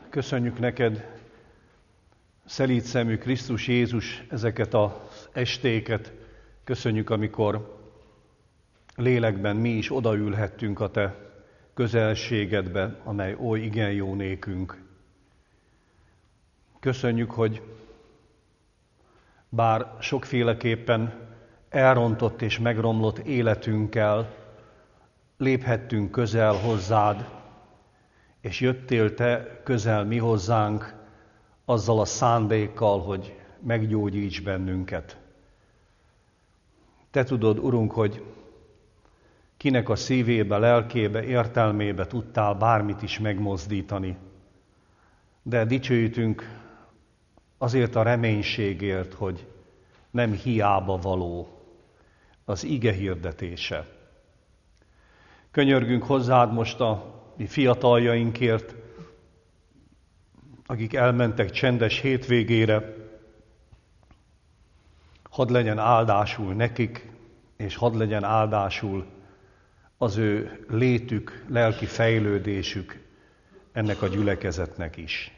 köszönjük neked, szelíd szemű Krisztus Jézus, ezeket az estéket. Köszönjük, amikor lélekben mi is odaülhettünk a te közelségedbe, amely oly igen jó nékünk. Köszönjük, hogy bár sokféleképpen elrontott és megromlott életünkkel léphettünk közel hozzád, és jöttél te közel mi hozzánk azzal a szándékkal, hogy meggyógyíts bennünket. Te tudod, Urunk, hogy kinek a szívébe, lelkébe, értelmébe tudtál bármit is megmozdítani. De dicsőítünk azért a reménységért, hogy nem hiába való az ige hirdetése. Könyörgünk hozzád most a mi fiataljainkért, akik elmentek csendes hétvégére. Hadd legyen áldásul nekik, és hadd legyen áldásul az ő létük, lelki fejlődésük ennek a gyülekezetnek is.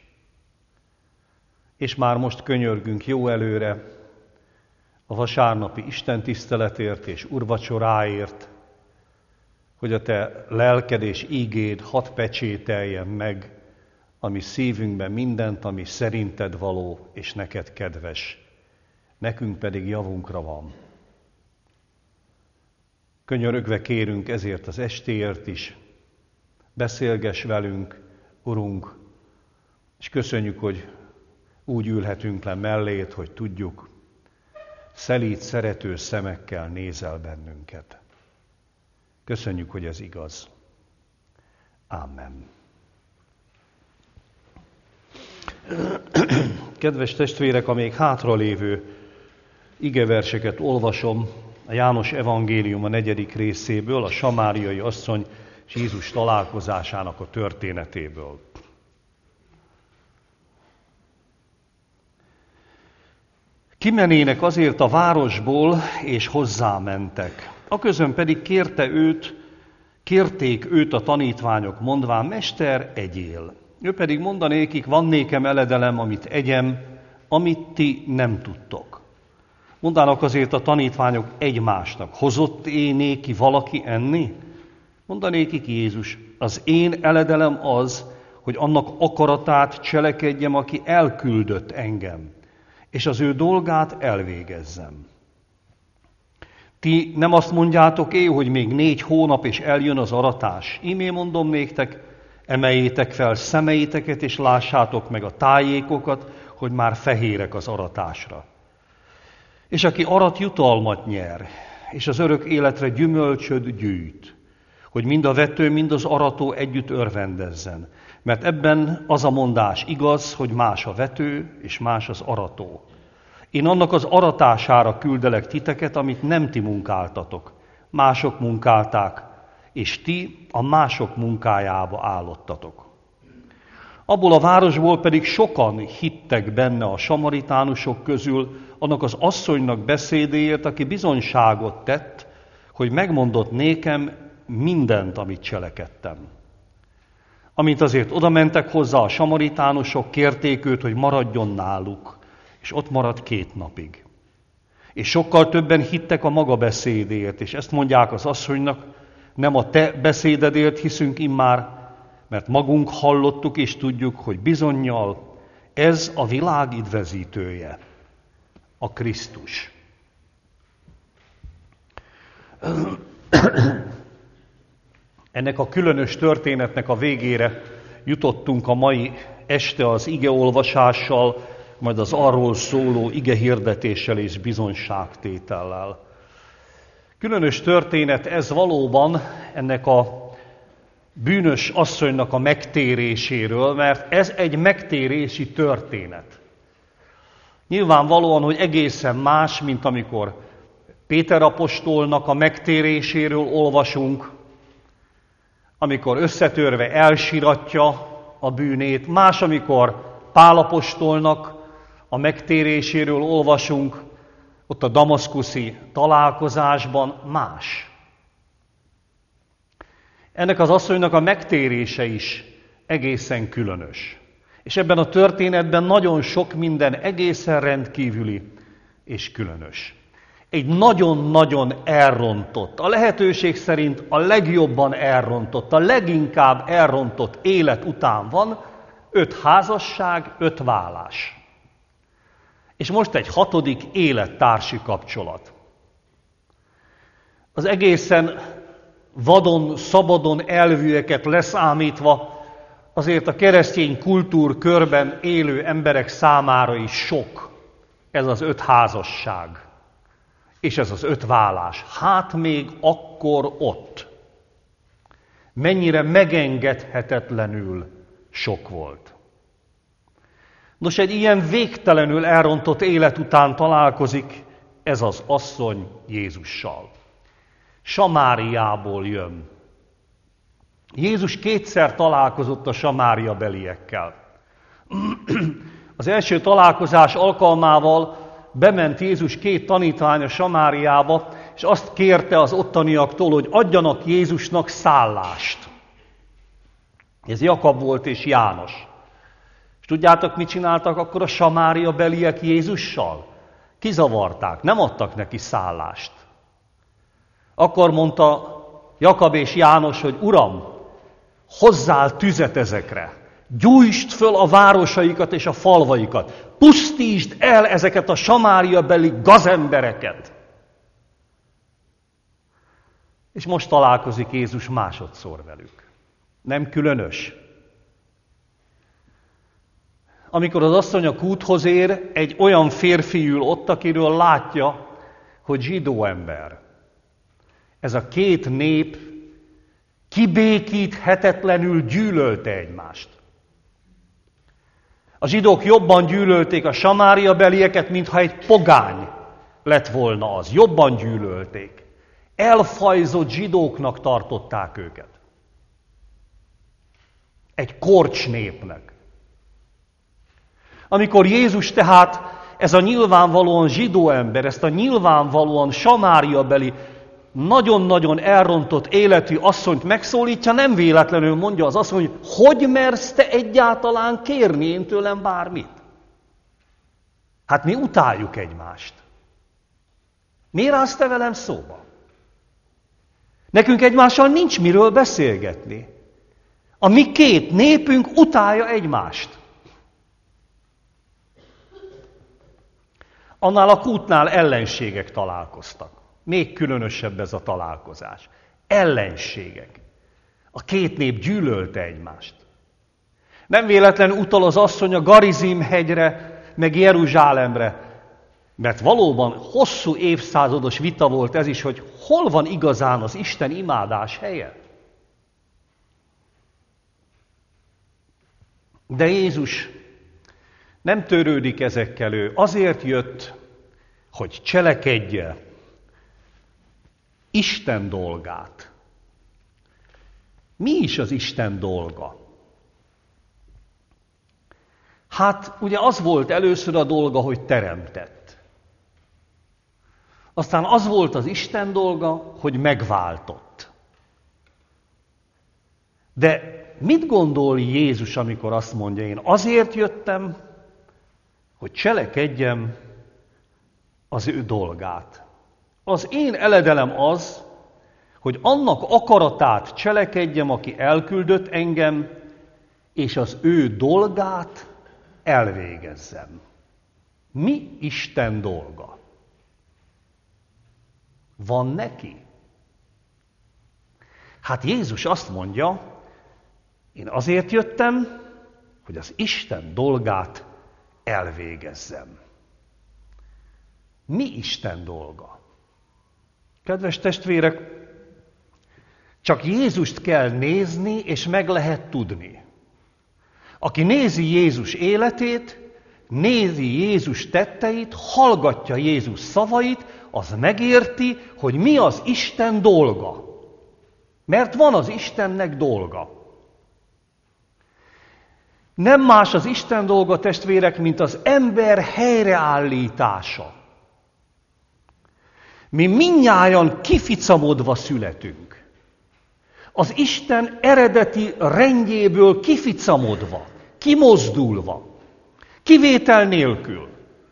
És már most könyörgünk jó előre a vasárnapi istentiszteletért és úrvacsoráért, hogy a te lelked és ígéd hadd pecsételjen meg a mi szívünkben mindent, ami szerinted való és neked kedves. Nekünk pedig javunkra van. Könyörögve kérünk ezért az estéért is. Beszélgess velünk, Urunk, és köszönjük, hogy úgy ülhetünk le mellét, hogy tudjuk, szelíd, szerető szemekkel nézel bennünket. Köszönjük, hogy ez igaz. Ámen. Kedves testvérek, a még hátralévő igeverseket olvasom a János evangélium a 4. részéből, a samáriai asszony és Jézus találkozásának a történetéből. Kimenének azért a városból, és hozzámentek. Aközön pedig kérték őt a tanítványok, mondván, Mester, egyél. Ő pedig mondanékik, van nékem eledelem, amit egyem, amit ti nem tudtok. Mondának azért a tanítványok egymásnak, hozott néki valaki enni? Mondanékik Jézus, az én eledelem az, hogy annak akaratát cselekedjem, aki elküldött engem, és az ő dolgát elvégezzem. Ti nem azt mondjátok hogy még 4 hónap és eljön az aratás. Ímé mondom néktek, emeljétek fel szemeiteket, és lássátok meg a tájékokat, hogy már fehérek az aratásra. És aki arat, jutalmat nyer, és az örök életre gyümölcsöt gyűjt, hogy mind a vető, mind az arató együtt örvendezzen. Mert ebben az a mondás igaz, hogy más a vető, és más az arató. Én annak az aratására küldelek titeket, amit nem ti munkáltatok. Mások munkálták, és ti a mások munkájába állottatok. Abból a városból pedig sokan hittek benne a samaritánusok közül, annak az asszonynak beszédéért, aki bizonyságot tett, hogy megmondott nékem mindent, amit cselekedtem. Amint azért odamentek hozzá a samaritánusok, kérték őt, hogy maradjon náluk, és ott maradt 2 napig. És sokkal többen hittek a maga beszédéért, és ezt mondják az asszonynak, nem a te beszédedért hiszünk immár, mert magunk hallottuk és tudjuk, hogy bizonnyal ez a világ üdvözítője, a Krisztus. Ennek a különös történetnek a végére jutottunk a mai este az igeolvasással, majd az arról szóló igehirdetéssel és bizonyságtétellel. Különös történet ez valóban ennek a bűnös asszonynak a megtéréséről, mert ez egy megtérési történet. Nyilvánvalóan, hogy egészen más, mint amikor Péter apostolnak a megtéréséről olvasunk, amikor összetörve elsiratja a bűnét, más, amikor Pál apostolnak a megtéréséről olvasunk, ott a damaszkuszi találkozásban más. Ennek az asszonynak a megtérése is egészen különös. És ebben a történetben nagyon sok minden egészen rendkívüli és különös. Egy nagyon-nagyon elrontott, a lehetőség szerint a legjobban elrontott, a leginkább elrontott élet után van 5 házasság, 5 válás. És most egy 6. élettársi kapcsolat. Az egészen vadon, szabadon elvűeket leszámítva, azért a keresztény kultúrkörben élő emberek számára is sok ez az 5 házasság, és ez az 5 válás. Hát még akkor ott mennyire megengedhetetlenül sok volt. Nos, egy ilyen végtelenül elrontott élet után találkozik ez az asszony Jézussal. Samáriából jön. Jézus 2-szer találkozott a Samária beliekkel. Az első találkozás alkalmával bement Jézus 2 tanítványa Samáriába, és azt kérte az ottaniaktól, hogy adjanak Jézusnak szállást. Ez Jakab volt és János. És tudjátok, mit csináltak akkor a Samária beliek Jézussal? Kizavarták, nem adtak neki szállást. Akkor mondta Jakab és János, hogy Uram, hozzál tüzet ezekre, gyújtsd föl a városaikat és a falvaikat, pusztítsd el ezeket a Samária-beli gazembereket. És most találkozik Jézus másodszor velük. Nem különös? Amikor az asszony a kúthoz ér, egy olyan férfi ül ott, akiről látja, hogy zsidó ember. Ez a 2 nép kibékíthetetlenül gyűlölte egymást. A zsidók jobban gyűlölték a Samária belieket, mintha egy pogány lett volna az. Jobban gyűlölték. Elfajzott zsidóknak tartották őket. Egy korcs népnek. Amikor Jézus tehát ez a nyilvánvalóan zsidó ember, ezt a nyilvánvalóan Samária-beli, nagyon-nagyon elrontott életű asszonyt megszólítja, nem véletlenül mondja az asszony, hogy mersz te egyáltalán kérni én tőlem bármit? Hát mi utáljuk egymást. Miért állsz te velem szóba? Nekünk egymással nincs miről beszélgetni. A mi 2 népünk utálja egymást. Annál a kútnál ellenségek találkoztak. Még különösebb ez a találkozás. Ellenségek. A 2 nép gyűlölte egymást. Nem véletlenül utal az asszony a Garizim hegyre, meg Jeruzsálemre, mert valóban hosszú évszázados vita volt ez is, hogy hol van igazán az Isten imádás helye. De Jézus nem törődik ezekkel, ő azért jött, hogy cselekedje Isten dolgát. Mi is az Isten dolga? Hát ugye az volt először a dolga, hogy teremtett. Aztán az volt az Isten dolga, hogy megváltott. De mit gondol Jézus, amikor azt mondja, én azért jöttem, hogy cselekedjem az ő dolgát. Az én eledelem az, hogy annak akaratát cselekedjem, aki elküldött engem, és az ő dolgát elvégezzem. Mi Isten dolga? Van neki? Hát Jézus azt mondja, én azért jöttem, hogy az Isten dolgát elvégezzem. Mi Isten dolga? Kedves testvérek, csak Jézust kell nézni, és meg lehet tudni. Aki nézi Jézus életét, nézi Jézus tetteit, hallgatja Jézus szavait, az megérti, hogy mi az Isten dolga. Mert van az Istennek dolga. Nem más az Isten dolga, testvérek, mint az ember helyreállítása. Mi mindnyájan kificamodva születünk. Az Isten eredeti rendjéből kificamodva, kimozdulva, kivétel nélkül.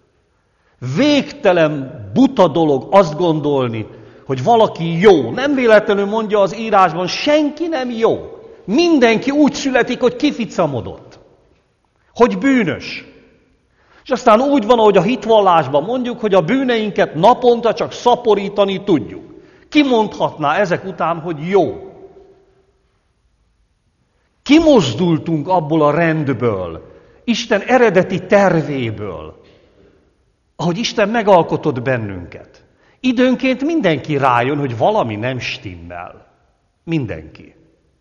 Végtelen buta dolog azt gondolni, hogy valaki jó. Nem véletlenül mondja az írásban, senki nem jó. Mindenki úgy születik, hogy kificamodott, hogy bűnös. És aztán úgy van, ahogy a hitvallásban mondjuk, hogy a bűneinket naponta csak szaporítani tudjuk. Ki mondhatná ezek után, hogy jó? Kimozdultunk abból a rendből, Isten eredeti tervéből, ahogy Isten megalkotott bennünket. Időnként mindenki rájön, hogy valami nem stimmel. Mindenki.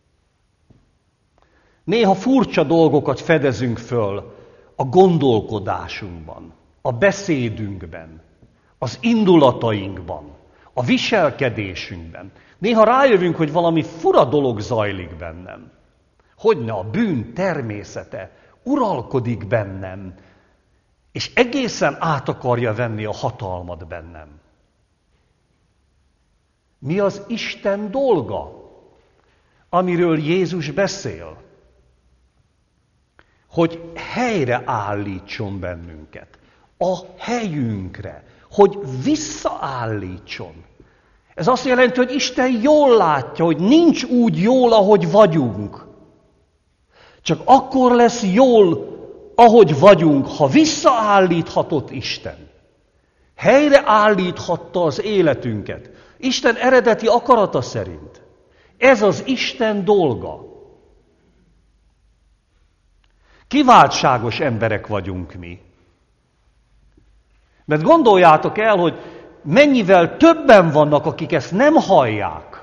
Néha furcsa dolgokat fedezünk föl a gondolkodásunkban, a beszédünkben, az indulatainkban, a viselkedésünkben. Néha rájövünk, hogy valami fura dolog zajlik bennem. Hogyne a bűn természete uralkodik bennem, és egészen át akarja venni a hatalmat bennem. Mi az Isten dolga, amiről Jézus beszél? Hogy helyreállítson bennünket, a helyünkre, hogy visszaállítson. Ez azt jelenti, hogy Isten jól látja, hogy nincs úgy jól, ahogy vagyunk. Csak akkor lesz jól, ahogy vagyunk, ha visszaállíthatott Isten. Helyreállíthatta az életünket. Isten eredeti akarata szerint. Ez az Isten dolga. Kiváltságos emberek vagyunk mi. Mert gondoljátok el, hogy mennyivel többen vannak, akik ezt nem hallják.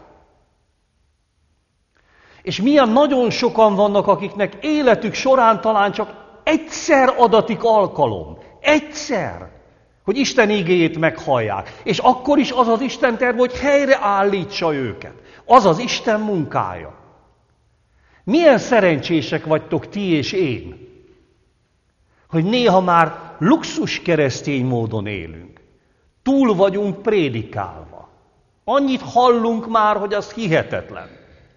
És milyen nagyon sokan vannak, akiknek életük során talán csak egyszer adatik alkalom. Egyszer, hogy Isten igéjét meghallják. És akkor is az az Isten terve, hogy helyreállítsa őket. Az az Isten munkája. Milyen szerencsések vagytok ti és én, hogy néha már luxus keresztény módon élünk. Túl vagyunk prédikálva. Annyit hallunk már, hogy az hihetetlen.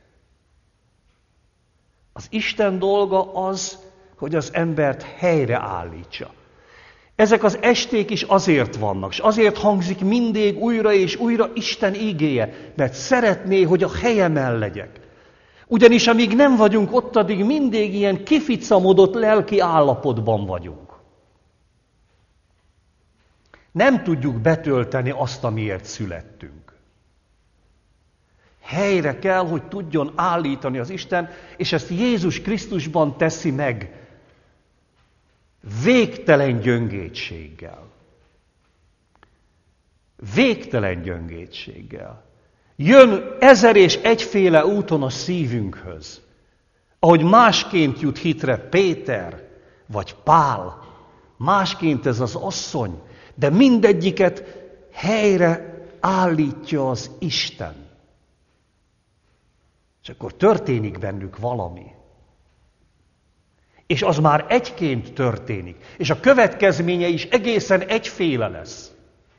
Az Isten dolga az, hogy az embert helyreállítsa. Ezek az esték is azért vannak, és azért hangzik mindig újra és újra Isten igéje, mert szeretné, hogy a helyemen legyek. Ugyanis amíg nem vagyunk ott, addig mindig ilyen kificamodott lelki állapotban vagyunk. Nem tudjuk betölteni azt, amiért születtünk. Helyre kell, hogy tudjon állítani az Isten, és ezt Jézus Krisztusban teszi meg. Végtelen gyöngétséggel. Végtelen gyöngétséggel. Jön 1001 úton a szívünkhöz, ahogy másként jut hitre Péter vagy Pál, másként ez az asszony, de mindegyiket helyre állítja az Isten. És akkor történik bennük valami. És az már egyként történik. És a következménye is egészen egyféle lesz.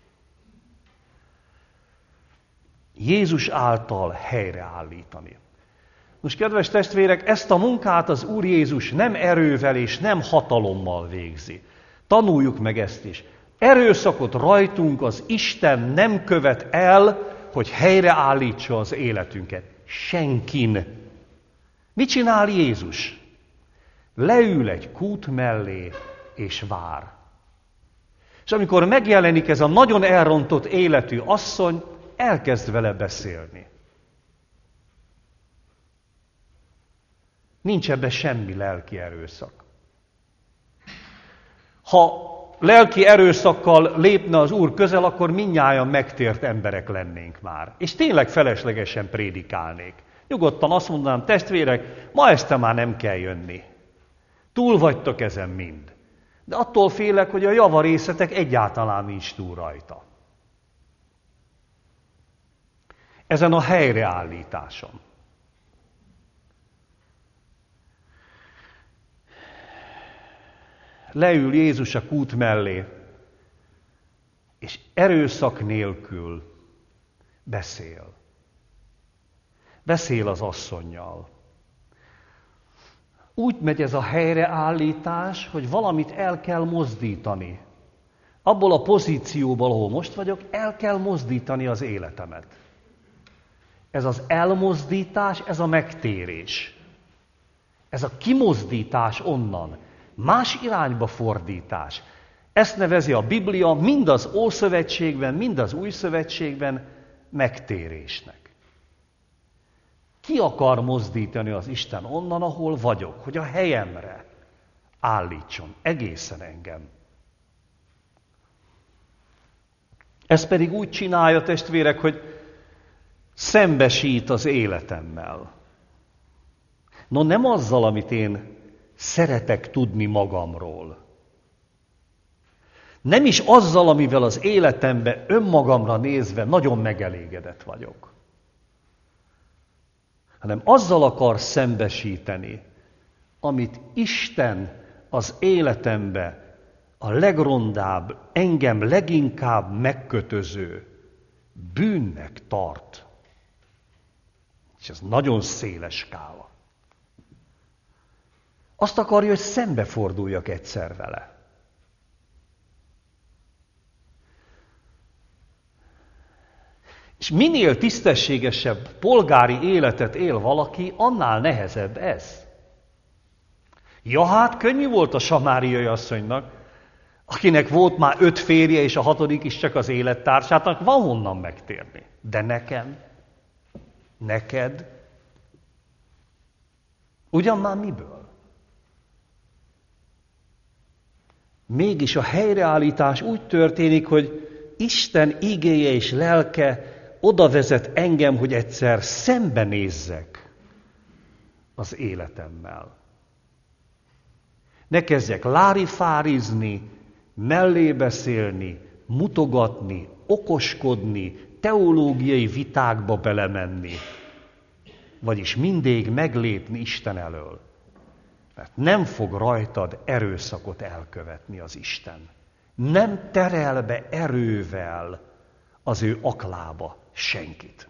Jézus által helyreállítani. Most, kedves testvérek, ezt a munkát az Úr Jézus nem erővel és nem hatalommal végzi. Tanuljuk meg ezt is. Erőszakot rajtunk az Isten nem követ el, hogy helyreállítsa az életünket. Senkin. Mit csinál Jézus? Leül egy kút mellé, és vár. És amikor megjelenik ez a nagyon elrontott életű asszony, elkezd vele beszélni. Nincs ebben semmi lelki erőszak. Ha lelki erőszakkal lépne az Úr közel, akkor mindnyájan megtért emberek lennénk már. És tényleg feleslegesen prédikálnék. Nyugodtan azt mondanám, testvérek, ma este már nem kell jönni. Túl vagytok ezen mind. De attól félek, hogy a javarészetek egyáltalán nincs túl rajta. Ezen a helyreállításon. Leül Jézus a kút mellé, és erőszak nélkül beszél. Beszél az asszonnyal. Úgy megy ez a helyreállítás, hogy valamit el kell mozdítani. Abból a pozícióból, ahol most vagyok, el kell mozdítani az életemet. Ez az elmozdítás, ez a megtérés. Ez a kimozdítás onnan. Más irányba fordítás. Ezt nevezi a Biblia mind az Ószövetségben, mind az Új Szövetségben megtérésnek. Ki akar mozdítani az Isten onnan, ahol vagyok, hogy a helyemre állítson egészen engem. Ez pedig úgy csinálja, testvérek, hogy szembesít az életemmel. No, nem azzal, amit én szeretek tudni magamról. Nem is azzal, amivel az életemben önmagamra nézve nagyon megelégedett vagyok. Hanem azzal akar szembesíteni, amit Isten az életembe a legrondább, engem leginkább megkötöző bűnnek tart. És ez nagyon széles skála. Azt akarja, hogy szembeforduljak egyszer vele. És minél tisztességesebb polgári életet él valaki, annál nehezebb ez. Ja, hát könnyű volt a samáriai asszonynak, akinek volt már 5 férje, és a 6. is csak az élettársának, van honnan megtérni. De nekem, neked, ugyan már miből? Mégis a helyreállítás úgy történik, hogy Isten igéje és lelke oda vezet engem, hogy egyszer szembenézzek az életemmel. Ne kezdjek lárifárizni, mellé beszélni, mutogatni, okoskodni, teológiai vitákba belemenni, vagyis mindig meglépni Isten elől. Mert nem fog rajtad erőszakot elkövetni az Isten. Nem terel be erővel az ő aklába senkit.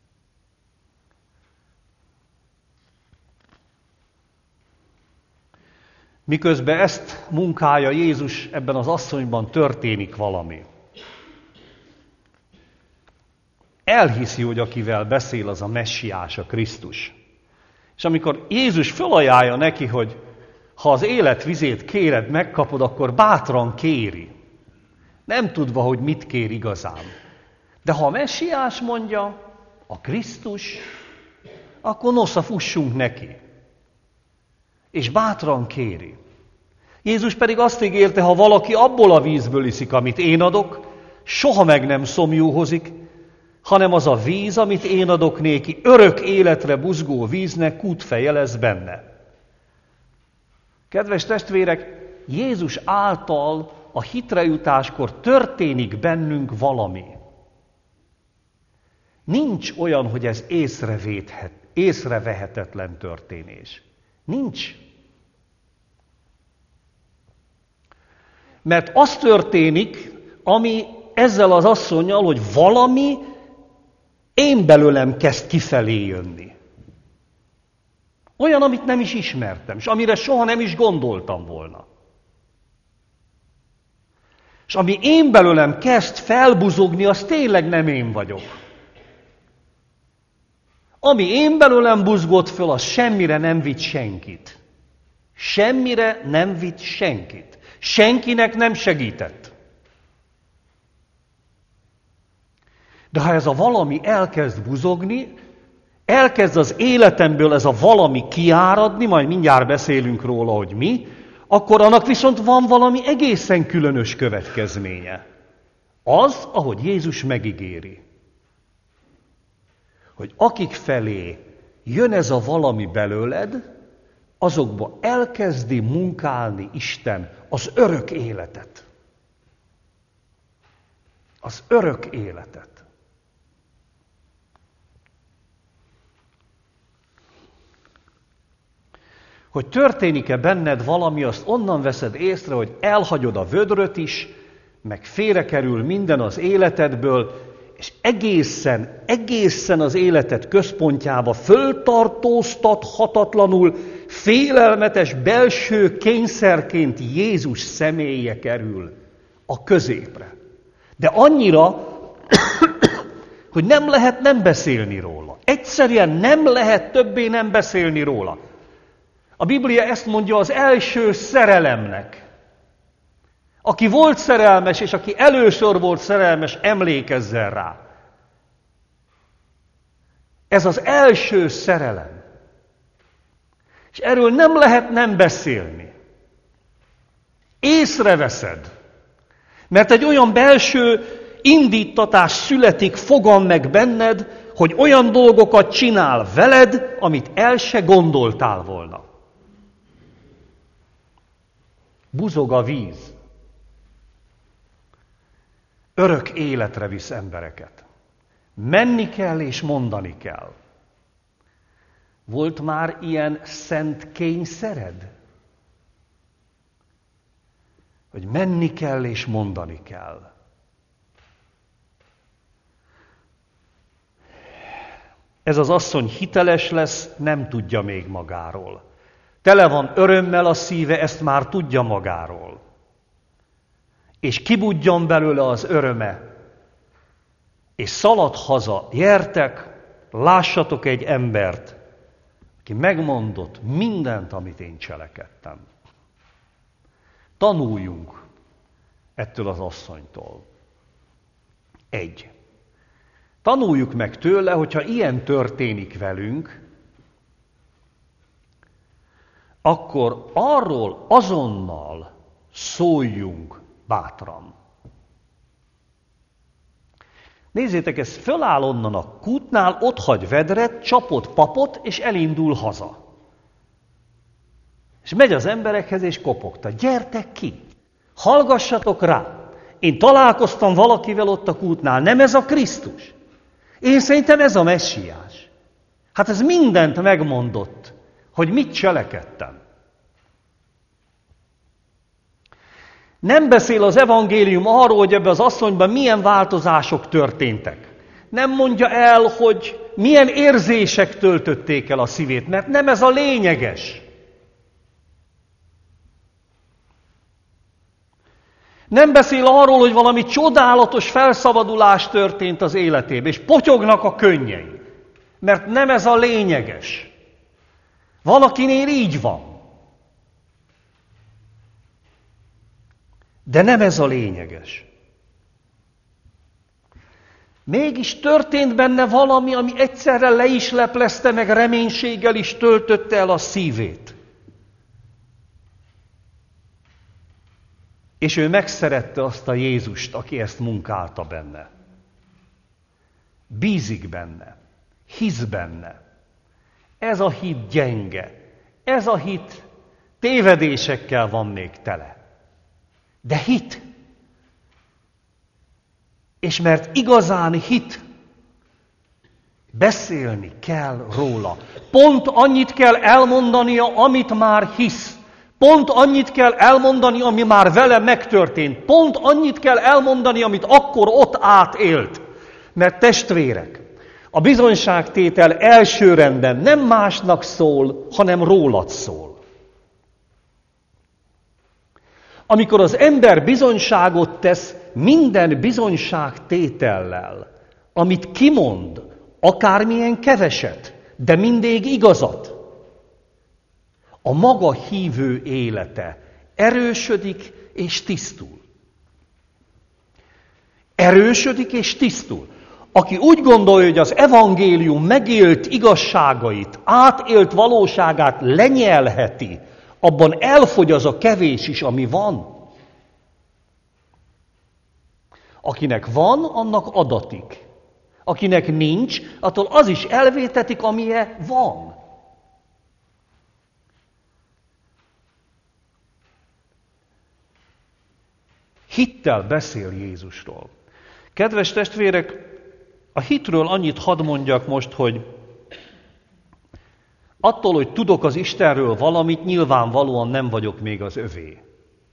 Miközben ezt munkálja Jézus, ebben az asszonyban történik valami. Elhiszi, hogy akivel beszél, az a messiás, a Krisztus. És amikor Jézus felajánlja neki, hogy ha az élet vizét kéred, megkapod, akkor bátran kéri. Nem tudva, hogy mit kér igazán. De ha a messiás mondja, a Krisztus, akkor nosza fussunk neki. És bátran kéri. Jézus pedig azt ígérte, ha valaki abból a vízből iszik, amit én adok, soha meg nem szomjúhozik, hanem az a víz, amit én adok néki, örök életre buzgó víznek kútfeje lesz benne. Kedves testvérek, Jézus által a hitrejutáskor történik bennünk valami. Nincs olyan, hogy ez észrevehetetlen történés. Nincs. Mert az történik, ami ezzel az asszonnyal, hogy valami én belőlem kezd kifelé jönni. Olyan, amit nem is ismertem, és amire soha nem is gondoltam volna. És ami én belőlem kezd felbuzogni, az tényleg nem én vagyok. Ami én belőlem buzgott föl, az semmire nem vitt senkit. Semmire nem vitt senkit. Senkinek nem segített. De ha ez a valami elkezd buzogni, elkezd az életemből ez a valami kiáradni, majd mindjárt beszélünk róla, hogy mi, akkor annak viszont van valami egészen különös következménye. Az, ahogy Jézus megígéri, hogy akik felé jön ez a valami belőled, azokba elkezdi munkálni Isten az örök életet. Az örök életet. Hogy történik-e benned valami, azt onnan veszed észre, hogy elhagyod a vödröt is, meg félrekerül minden az életedből, és egészen az életed központjába föltartóztathatatlanul félelmetes belső kényszerként Jézus személye kerül a középre. De annyira, hogy nem lehet nem beszélni róla. Egyszerűen nem lehet többé nem beszélni róla. A Biblia ezt mondja az első szerelemnek. Aki volt szerelmes, és aki először volt szerelmes, emlékezzen rá. Ez az első szerelem. És erről nem lehet nem beszélni. Észreveszed. Mert egy olyan belső indítatás születik, fogan meg benned, hogy olyan dolgokat csinál veled, amit el se gondoltál volna. Buzog a víz. Örök életre visz embereket. Menni kell és mondani kell. Volt már ilyen szent kényszered? Hogy menni kell és mondani kell. Ez az asszony hiteles lesz, nem tudja még magáról. Tele van örömmel a szíve, ezt már tudja magáról. És kibudjan belőle az öröme, és szalad haza, gyertek, lássatok egy embert, aki megmondott mindent, amit én cselekedtem. Tanuljunk ettől az asszonytól. 1. Tanuljuk meg tőle, hogyha ilyen történik velünk, akkor arról azonnal szóljunk bátran. Nézzétek, ez föláll onnan a kútnál, ott hagy vedret, csapott papot, és elindul haza. És megy az emberekhez, és kopogta. Gyertek ki! Hallgassatok rá! Én találkoztam valakivel ott a kútnál, nem ez a Krisztus? Én szerintem ez a messiás. Hát ez mindent megmondott, hogy mit cselekedtem. Nem beszél az evangélium arról, hogy ebben az asszonyban milyen változások történtek. Nem mondja el, hogy milyen érzések töltötték el a szívét, mert nem ez a lényeges. Nem beszél arról, hogy valami csodálatos felszabadulás történt az életében, és potyognak a könnyei, mert nem ez a lényeges. Van, akinél így van. De nem ez a lényeges. Mégis történt benne valami, ami egyszerre le is leplezte, meg reménységgel is töltötte el a szívét. És ő megszerette azt a Jézust, aki ezt munkálta benne. Bízik benne, hisz benne. Ez a hit gyenge, ez a hit tévedésekkel van még tele. De hit. És mert igazán hit, beszélni kell róla. Pont annyit kell elmondania, amit már hisz. Pont annyit kell elmondani, ami már vele megtörtént. Pont annyit kell elmondani, amit akkor ott átélt. Mert testvérek, a bizonyságtétel elsőrendben nem másnak szól, hanem rólad szól. Amikor az ember bizonyságot tesz minden bizonyságtétellel, amit kimond, akármilyen keveset, de mindig igazat, a maga hívő élete erősödik és tisztul. Erősödik és tisztul. Aki úgy gondolja, hogy az evangélium megélt igazságait, átélt valóságát lenyelheti, abban elfogy az a kevés is, ami van. Akinek van, annak adatik. Akinek nincs, attól az is elvétetik, amilyen van. Hittel beszél Jézusról. Kedves testvérek, a hitről annyit hadd mondjak most, hogy attól, hogy tudok az Istenről valamit, nyilvánvalóan nem vagyok még az övé.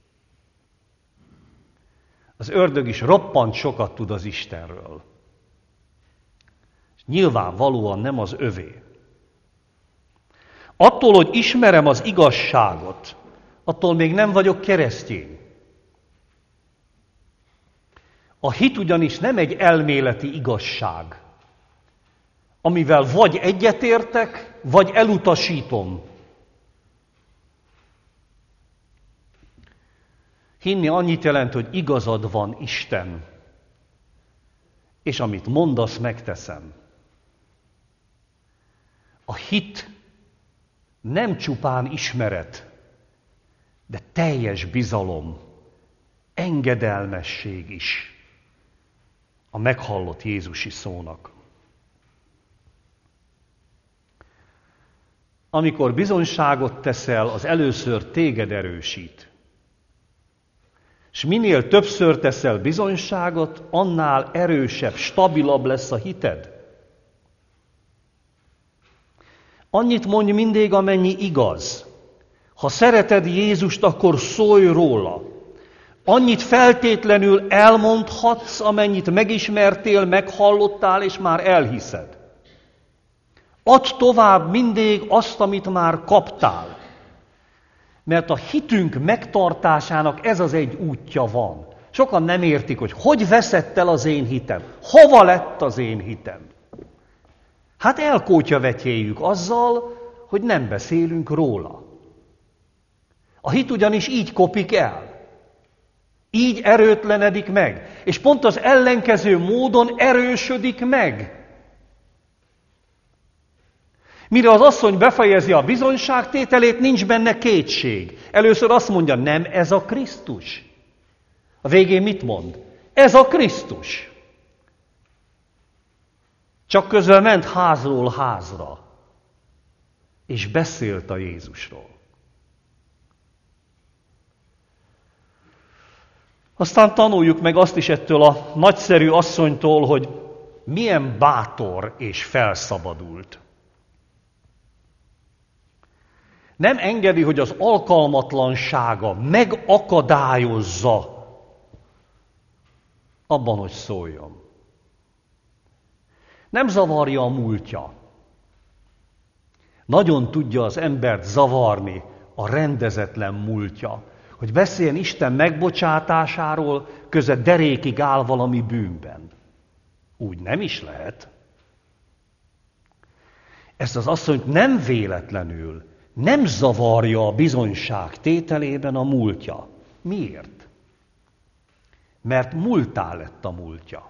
Az ördög is roppant sokat tud az Istenről. És nyilvánvalóan nem az övé. Attól, hogy ismerem az igazságot, attól még nem vagyok keresztény. A hit ugyanis nem egy elméleti igazság, amivel vagy egyetértek, vagy elutasítom. Hinni annyit jelent, hogy igazad van, Isten, és amit mondasz, megteszem. A hit nem csupán ismeret, de teljes bizalom, engedelmesség is a meghallott Jézusi szónak. Amikor bizonyságot teszel, az először téged erősít. És minél többször teszel bizonyságot, annál erősebb, stabilabb lesz a hited. Annyit mondj mindig, amennyi igaz. Ha szereted Jézust, akkor szólj róla. Annyit feltétlenül elmondhatsz, amennyit megismertél, meghallottál, és már elhiszed. Add tovább mindig azt, amit már kaptál. Mert a hitünk megtartásának ez az egy útja van. Sokan nem értik, hogy veszett el az én hitem. Hova lett az én hitem? Hát elkótyavetyéljük azzal, hogy nem beszélünk róla. A hit ugyanis így kopik el. Így erőtlenedik meg. És pont az ellenkező módon erősödik meg. Mire az asszony befejezi a bizonyságtételét, nincs benne kétség. Először azt mondja, nem ez a Krisztus. A végén mit mond? Ez a Krisztus. Csak közben ment házról házra, és beszélt a Jézusról. Aztán tanuljuk meg azt is ettől a nagyszerű asszonytól, hogy milyen bátor és felszabadult. Nem engedi, hogy az alkalmatlansága megakadályozza abban, hogy szóljon. Nem zavarja a múltja. Nagyon tudja az embert zavarni a rendezetlen múltja. Hogy beszéljen Isten megbocsátásáról, közben derékig áll valami bűnben. Úgy nem is lehet. Ezt az asszonyt nem véletlenül, nem zavarja a bizonyság tételében a múltja. Miért? Mert múlttá lett a múltja.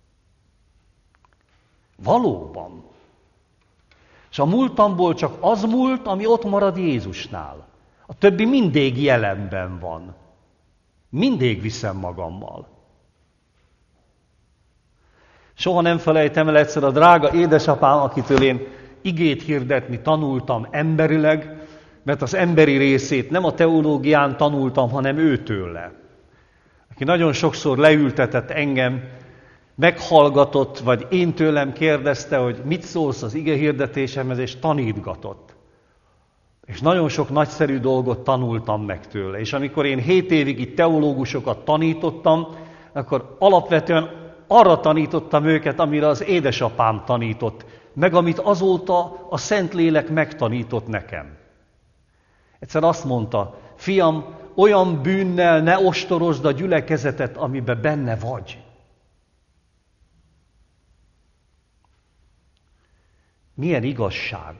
Valóban. És a múltamból csak az múlt, ami ott marad Jézusnál. A többi mindig jelenben van. Mindig viszem magammal. Soha nem felejtem el egyszer a drága édesapám, akitől én igét hirdetni tanultam emberileg, mert az emberi részét nem a teológián tanultam, hanem őtőle. Aki nagyon sokszor leültetett engem, meghallgatott, vagy én tőlem kérdezte, hogy mit szólsz az ige hirdetésemhez, és tanítgatott. És nagyon sok nagyszerű dolgot tanultam meg tőle. És amikor én 7 évig itt teológusokat tanítottam, akkor alapvetően arra tanítottam őket, amire az édesapám tanított, meg amit azóta a Szentlélek megtanított nekem. Egyszer azt mondta, fiam, olyan bűnnel ne ostorozd a gyülekezetet, amiben benne vagy. Milyen igazság!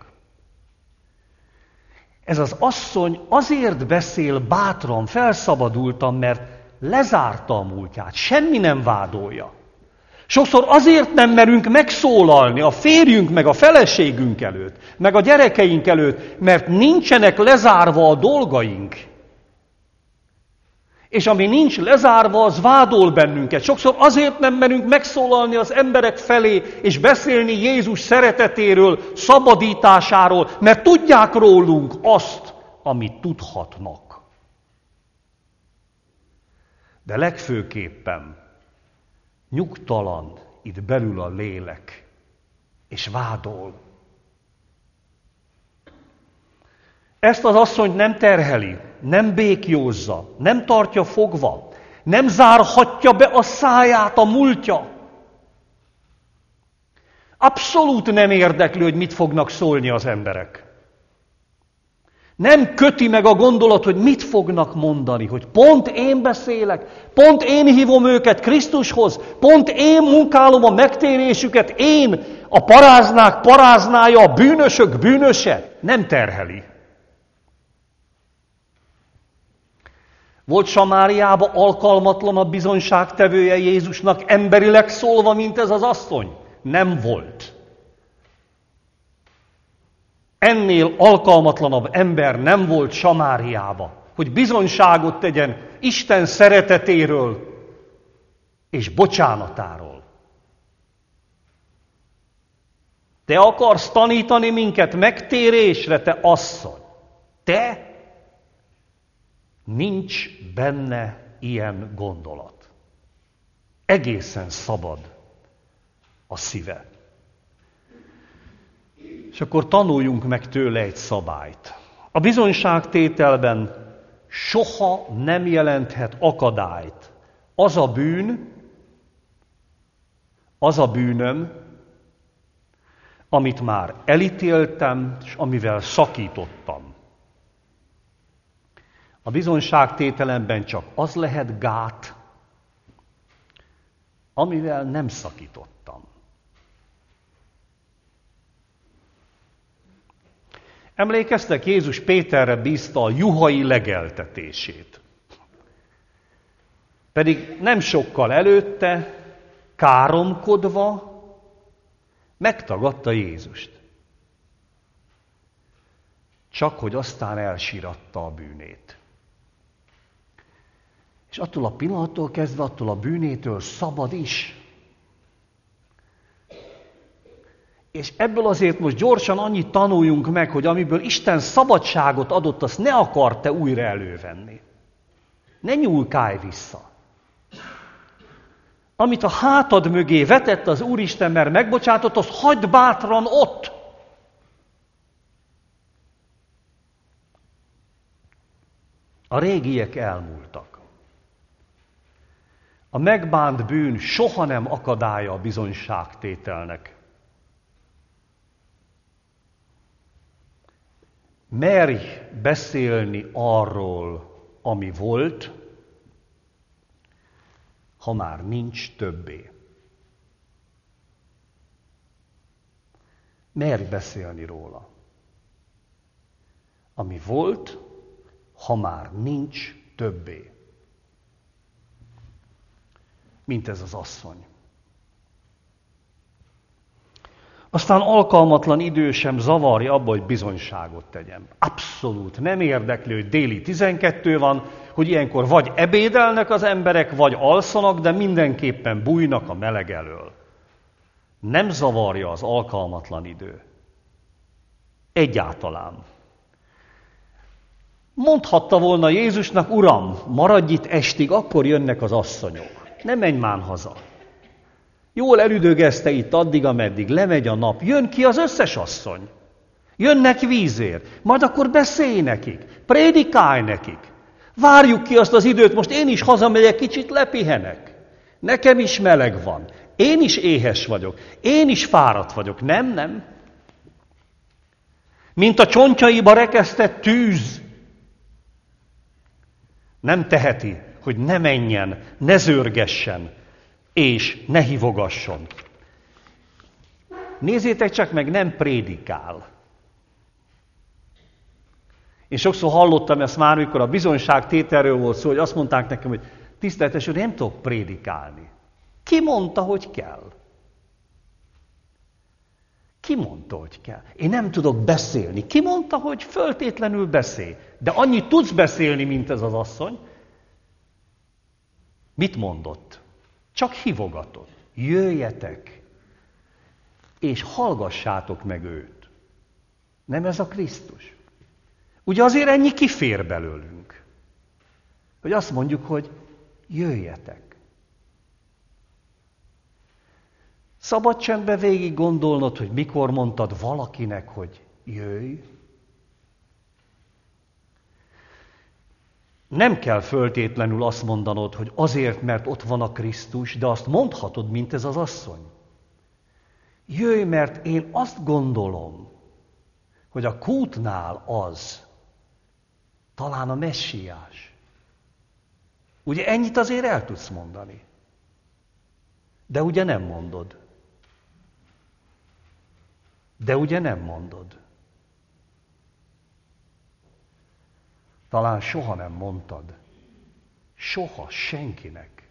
Ez az asszony azért beszél bátran, felszabadultan, mert lezárta a múltját, semmi nem vádolja. Sokszor azért nem merünk megszólalni a férjünk, meg a feleségünk előtt, meg a gyerekeink előtt, mert nincsenek lezárva a dolgaink. És ami nincs lezárva, az vádol bennünket. Sokszor azért nem merünk megszólalni az emberek felé, és beszélni Jézus szeretetéről, szabadításáról, mert tudják rólunk azt, amit tudhatnak. De legfőképpen nyugtalan itt belül a lélek, és vádol. Ezt az asszonyt nem terheli, nem békjózza, nem tartja fogva, nem zárhatja be a száját a múltja. Abszolút nem érdekli, hogy mit fognak szólni az emberek. Nem köti meg a gondolat, hogy mit fognak mondani, hogy pont én beszélek, pont én hívom őket Krisztushoz, pont én munkálom a megtérésüket, én a paráznák paráznája, a bűnösök bűnöse. Nem terheli. Volt Samáriában alkalmatlan a bizonyságtevője Jézusnak, emberileg szólva, mint ez az asszony? Nem volt. Ennél alkalmatlanabb ember nem volt Samáriába, hogy bizonyságot tegyen Isten szeretetéről és bocsánatáról. Te akarsz tanítani minket megtérésre, te asszony? Te? Nincs benne ilyen gondolat. Egészen szabad a szíve. És akkor tanuljunk meg tőle egy szabályt. A bizonyságtételben soha nem jelenthet akadályt az a bűnöm, amit már elítéltem, és amivel szakítottam. A bizonyságtételemben csak az lehet gát, amivel nem szakítottam. Emlékeztek, Jézus Péterre bízta a juhai legeltetését. Pedig nem sokkal előtte, káromkodva, megtagadta Jézust. Csak hogy aztán elsíratta a bűnét. És attól a pillanattól kezdve, attól a bűnétől szabad is. És ebből azért most gyorsan annyit tanuljunk meg, hogy amiből Isten szabadságot adott, azt ne akar te újra elővenni. Ne nyúlkálj vissza. Amit a hátad mögé vetett az Úristen, mert megbocsátott, azt hagyd bátran ott. A régiek elmúltak. A megbánt bűn soha nem akadálya a bizonyságtételnek. Merj beszélni arról, ami volt, ha már nincs többé. Merj beszélni róla. Ami volt, ha már nincs többé. Mint ez az asszony. Aztán alkalmatlan idő sem zavarja abba, hogy bizonyságot tegyem. Abszolút nem érdekli, hogy déli 12 van, hogy ilyenkor vagy ebédelnek az emberek, vagy alszanak, de mindenképpen bújnak a meleg elől. Nem zavarja az alkalmatlan idő. Egyáltalán. Mondhatta volna Jézusnak, Uram, maradj itt estig, akkor jönnek az asszonyok. Ne menj már haza. Jól elüdögezte itt addig, ameddig lemegy a nap. Jön ki az összes asszony. Jönnek vízért. Majd akkor beszélj nekik. Prédikálj nekik. Várjuk ki azt az időt, most én is hazamegyek, kicsit lepihenek. Nekem is meleg van. Én is éhes vagyok. Én is fáradt vagyok. Nem. Mint a csontjaiba rekesztett tűz. Nem teheti, hogy ne menjen, ne zörgessen, és ne hívogasson. Nézzétek csak meg, nem prédikál. Én sokszor hallottam ezt már, amikor a bizonyságtételről volt szó, hogy azt mondták nekem, hogy tiszteletes úr, nem tudok prédikálni. Ki mondta, hogy kell? Ki mondta, hogy kell? Én nem tudok beszélni. Ki mondta, hogy föltétlenül beszélj? De annyit tudsz beszélni, mint ez az asszony. Mit mondott? Csak hívogatott. Jöjjetek, és hallgassátok meg őt. Nem ez a Krisztus? Ugye azért ennyi kifér belőlünk, hogy azt mondjuk, hogy jöjjetek. Szabad csendben végig gondolnod, hogy mikor mondtad valakinek, hogy jöjj. Nem kell föltétlenül azt mondanod, hogy azért, mert ott van a Krisztus, de azt mondhatod, mint ez az asszony. Jöjj, mert én azt gondolom, hogy a kútnál az, Talán a messiás. Ugye ennyit azért el tudsz mondani. De ugye nem mondod. De ugye nem mondod. Talán soha nem mondtad. Soha senkinek.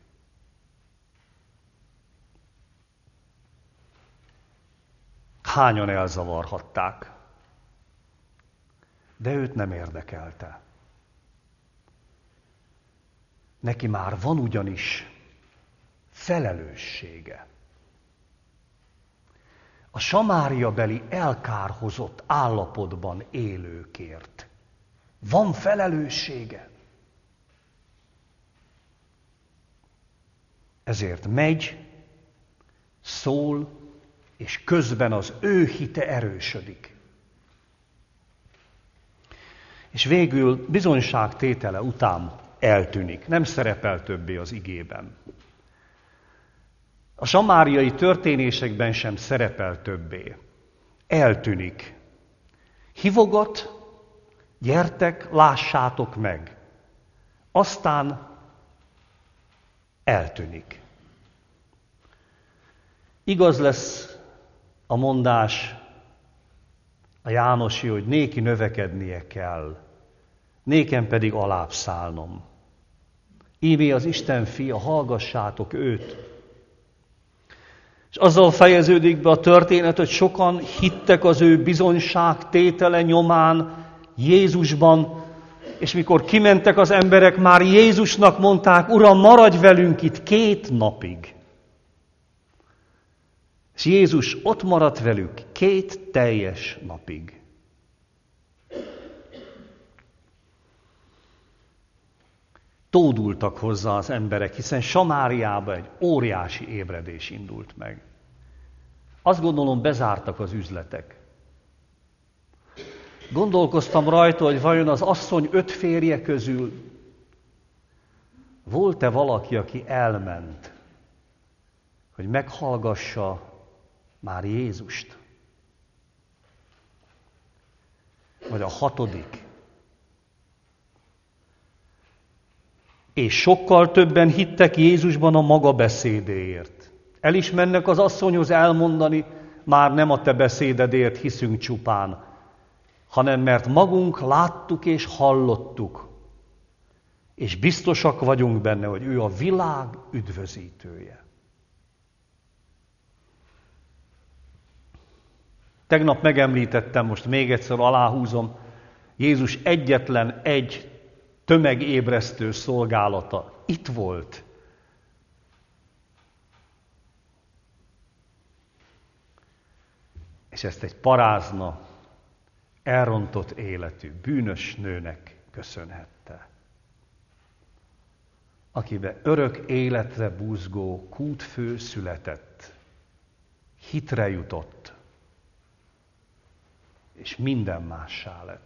Hányan elzavarhatták, de őt nem érdekelte. Neki már van ugyanis felelőssége. A samáriabeli elkárhozott állapotban élőkért van felelőssége. Ezért megy, szól, és közben az ő hite erősödik. És végül bizonyságtétele után eltűnik, nem szerepel többé az igében. A samáriai történésekben sem szerepel többé. Eltűnik. Hívogat, gyertek, lássátok meg. Aztán eltűnik. Igaz lesz a mondás, a Jánosi, hogy néki növekednie kell, nékem pedig alább szállnom. Íme az Isten fia, hallgassátok őt. És azzal fejeződik be a történet, hogy sokan hittek az ő bizonyságtétele nyomán Jézusban, és mikor kimentek az emberek, már Jézusnak mondták, Uram, maradj velünk itt 2 napig. És Jézus ott maradt velük 2 teljes napig. Tódultak hozzá az emberek, hiszen Samáriában egy óriási ébredés indult meg. Azt gondolom, bezártak az üzletek. Gondolkoztam rajta, hogy vajon az asszony 5 férje közül volt-e valaki, aki elment, hogy meghallgassa már Jézust? Vagy a 6. És sokkal többen hittek Jézusban a maga beszédéért. El is mennek az asszonyhoz elmondani, már nem a te beszédedért hiszünk csupán, hanem mert magunk láttuk és hallottuk, és biztosak vagyunk benne, hogy ő a világ üdvözítője. Tegnap megemlítettem, most még egyszer aláhúzom, Jézus egyetlen egy tömegébresztő szolgálata itt volt. És ezt egy parázna, elrontott életű, bűnös nőnek köszönhette, akibe örök életre buzgó kútfő született, hitre jutott, és minden mássá lett.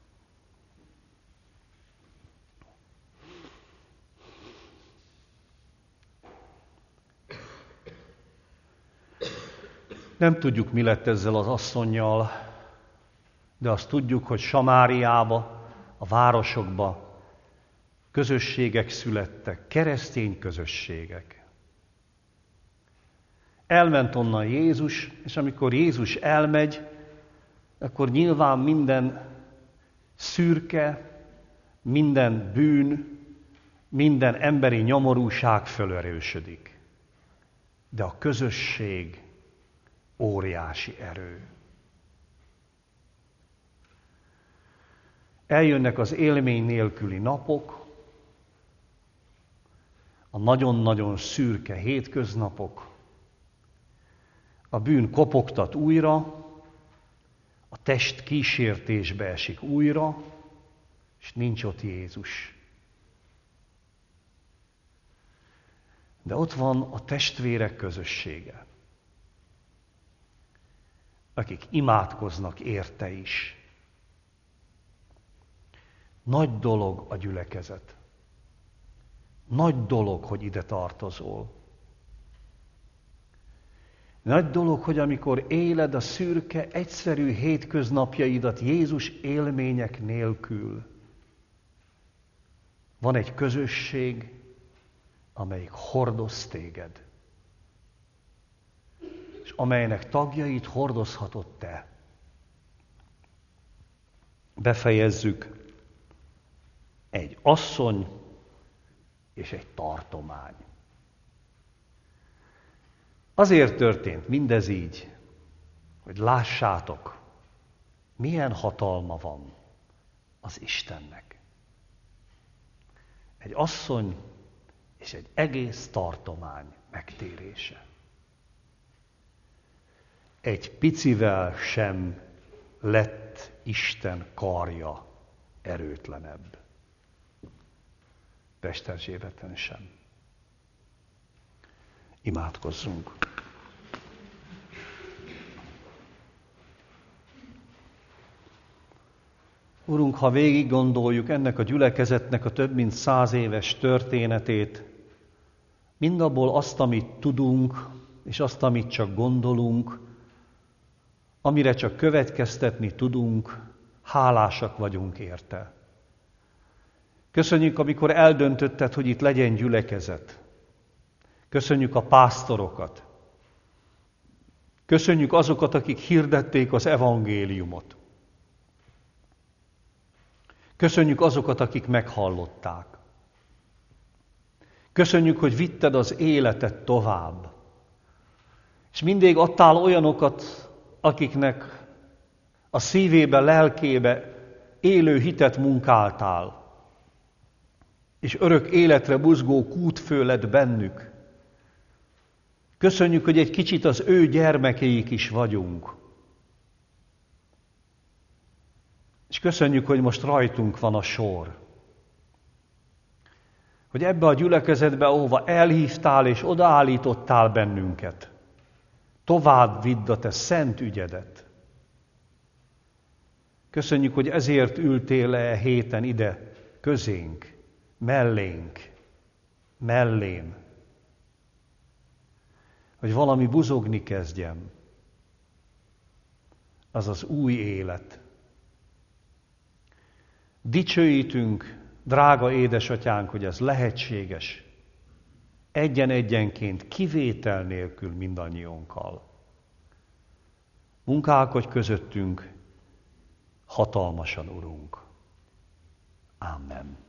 Nem tudjuk, mi lett ezzel az asszonnyal, de azt tudjuk, hogy Samáriába, a városokba közösségek születtek, keresztény közösségek. Elment onnan Jézus, és amikor Jézus elmegy, akkor nyilván minden szürke, minden bűn, minden emberi nyomorúság fölerősödik. De a közösség óriási erő. Eljönnek az élmény nélküli napok, a nagyon-nagyon szürke hétköznapok, a bűn kopogtat újra, a test kísértésbe esik újra, és nincs ott Jézus. De ott van a testvérek közössége, akik imádkoznak érte is. Nagy dolog a gyülekezet. Nagy dolog, hogy ide tartozol. Nagy dolog, hogy amikor éled a szürke, egyszerű hétköznapjaidat Jézus élmények nélkül, Van egy közösség, amelyik hordoz téged, és amelynek tagjait hordozhatod te. Befejezzük: egy asszony és egy tartomány. Azért történt mindez így, hogy lássátok, milyen hatalma van az Istennek. Egy asszony és egy egész tartomány megtérése. Egy picivel sem lett Isten karja erőtlenebb. Pesterzsébeten sem. Imádkozzunk. Urunk, ha végig gondoljuk ennek a gyülekezetnek a több mint 100 éves történetét, mindabból azt, amit tudunk, és azt, amit csak gondolunk, amire csak következtetni tudunk, hálásak vagyunk érte. Köszönjük, amikor eldöntötted, hogy itt legyen gyülekezet. Köszönjük a pásztorokat. Köszönjük azokat, akik hirdették az evangéliumot. Köszönjük azokat, akik meghallották. Köszönjük, hogy vitted az életet tovább. És mindig adtál olyanokat, akiknek a szívébe, lelkébe élő hitet munkáltál. És örök életre buzgó kútfő lett bennük. Köszönjük, hogy egy kicsit az ő gyermekeik is vagyunk. És köszönjük, hogy most rajtunk van a sor. Hogy ebbe a gyülekezetbe, ahova elhívtál és odaállítottál bennünket, tovább vidd a te szent ügyedet. Köszönjük, hogy ezért ültél le héten ide közénk, mellénk, mellém, hogy valami buzogni kezdjen. Az az új élet. Dicsőítünk, drága édesatyánk, hogy ez lehetséges. Egyen-egyenként, kivétel nélkül mindannyiunkkal. Munkálkodj közöttünk, hatalmasan, Urunk. Amen.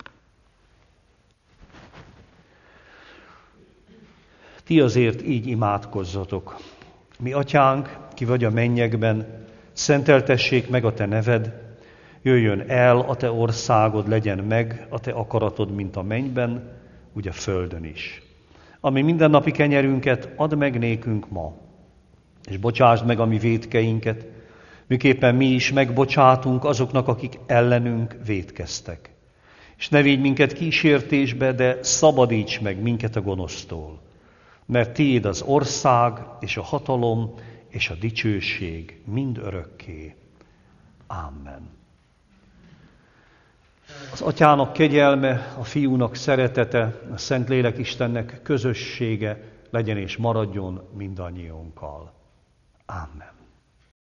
Ti azért így imádkozzatok. Mi atyánk, ki vagy a mennyekben, szenteltessék meg a te neved, jöjjön el a te országod, legyen meg a te akaratod, mint a mennyben, úgy a földön is. Ami mindennapi kenyerünket add meg nékünk ma, és bocsásd meg a mi vétkeinket, miképpen mi is megbocsátunk azoknak, akik ellenünk vétkeztek. És ne védj minket kísértésbe, de szabadíts meg minket a gonosztól. Mert tiéd az ország, és a hatalom, és a dicsőség mind örökké. Amen. Az Atyának kegyelme, a Fiúnak szeretete, a Szentlélek Istennek közössége legyen és maradjon mindannyiunkkal. Amen.